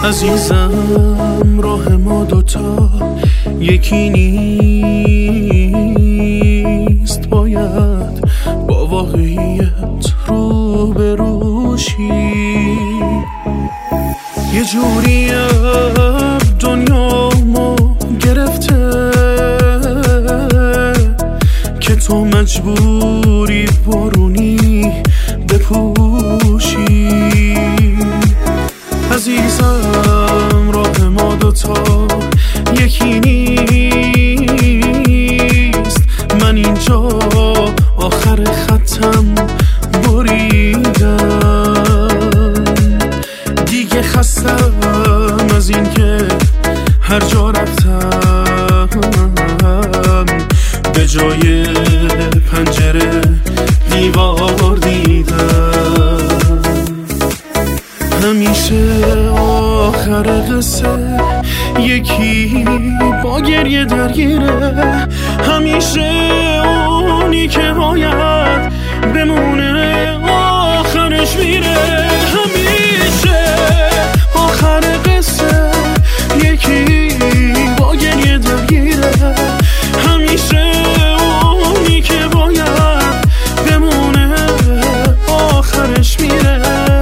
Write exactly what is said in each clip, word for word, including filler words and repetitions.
عزیزم راه ما دوتا یکی نیست، باید با واقعیت رو به روشی. یه جوری دنیا ما گرفته که تو مجبوری بارونی بپوشی. عزیزم راه ما دوتا یکی نیست، من اینجا آخر خطم بریدم. دیگه خستم از این که هر جا رفتم به جای پنجره دیوار دیدم. همیشه آخر قصه یکی با گریه درگیره، همیشه اونی که باید بمونه آخرش میره. همیشه آخر قصه یکی با گریه درگیره، همیشه اونی که باید بمونه آخرش میره.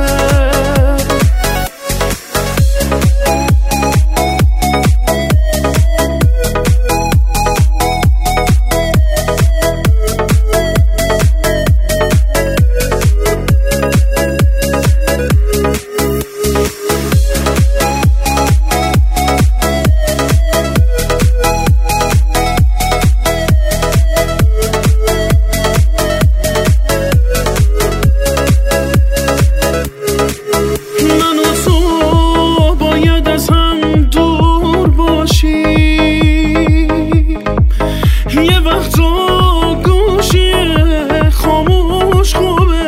یه وقتا گوشی خاموش خوبه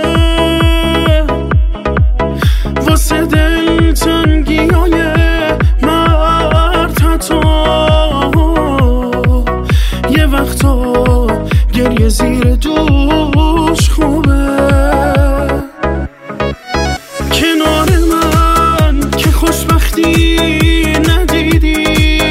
واسه دل تنگیای مرد حتی. یه وقتا گریه زیر دوش خوبه کنار من که خوشبختی ندیدی.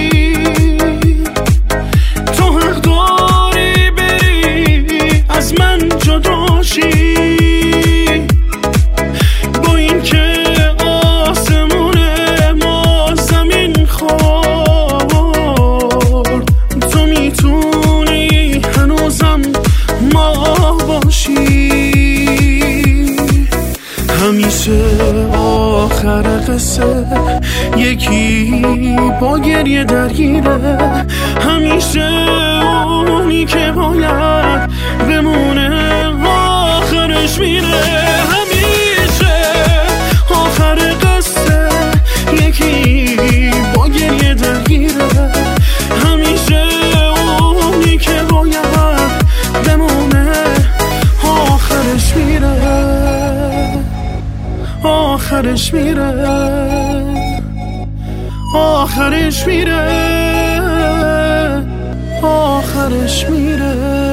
با این که آسمون ما زمین خورد، تو میتونی هنوزم ما باشی. همیشه آخر قصه یکی با گریه درگیره، همیشه اونی که باید بمونه آخرش میره. همیشه آخر قصه یکی با گریه درگیره، همیشه اونی که باید بمونه آخرش میره آخرش میره آخرش میره آخرش میره.